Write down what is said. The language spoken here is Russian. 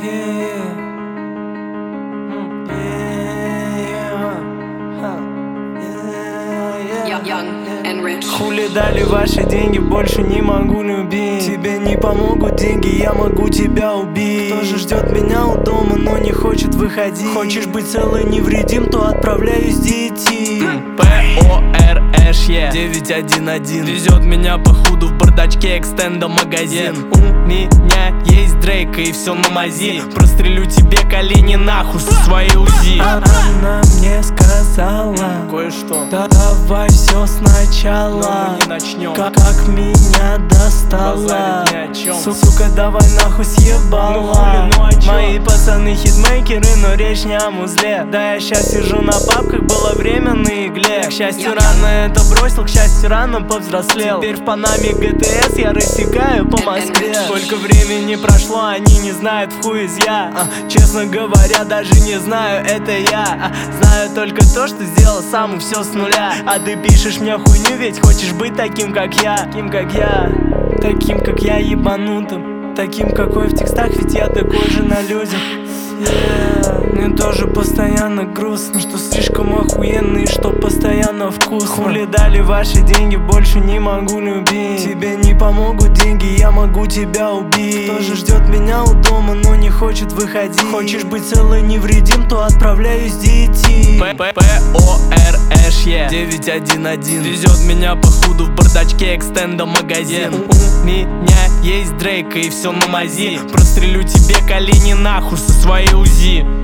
Young and rich. Хули дали ваши деньги, больше не могу любить. Тебе не помогут деньги, я могу тебя убить. Кто же ждет меня у дома, но не хочет выходить? Хочешь быть целый невредим, то отправляюсь детей. P-O-R-H-E 911 везет меня по худу в бардачке экстенда магазин. У меня есть Дрейк и все на мази. Прострелю тебе колени нахуй со своей УЗИ. Она мне сказала кое-что. Давай все сначала, но мы не начнем. Как меня достала. Сука, давай нахуй съебала. Мои пацаны хитмейкеры, но речь не о музле. Да, я щас сижу на папках, было время на игле. К счастью, рано это бросил, к счастью, рано повзрослел. Теперь в Панаме ГТС я рассекаю по Москве. Сколько времени прошло, они не знают, в хуй из я. Честно говоря, даже не знаю, это я. Знаю только то, что сделал сам и все с нуля. А ты пишешь мне хуйню, ведь хочешь быть таким, как я. Таким, как я, таким, как я, ебанутым. Таким, какой в текстах, ведь я такой же на людях. Мне тоже постоянно грустно, что слишком охуенный, что постоянно вкусно. Хули дали ваши деньги, больше не могу любить. Тебе не помогут деньги, я могу тебя убить. Кто же ждет меня у дома, но не хочет выходить? Хочешь быть целый невредим, то отправляюсь детей. P-O-R-H-E 911 везет меня по худу в бардачке экстенда магазин. У меня есть Дрейк и все на мази. Прострелю тебе колени нахуй со своей УЗИ.